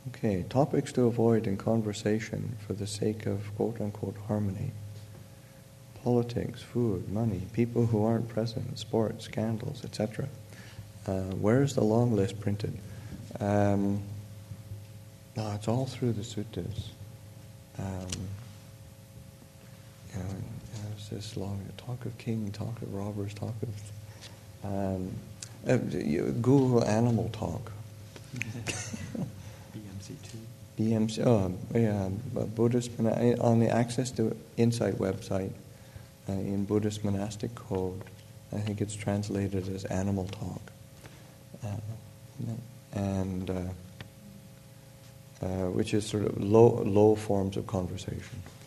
Okay, topics to avoid in conversation for the sake of quote-unquote harmony. Politics, food, money, people who aren't present, sports, scandals, etc. Where is the long list printed? No, it's all through the suttas. There's this long talk of king, talk of robbers, talk of Google animal talk. BMC, Buddhist, on the Access to Insight website, in Buddhist Monastic Code, I think it's translated as animal talk. Which is sort of low forms of conversation.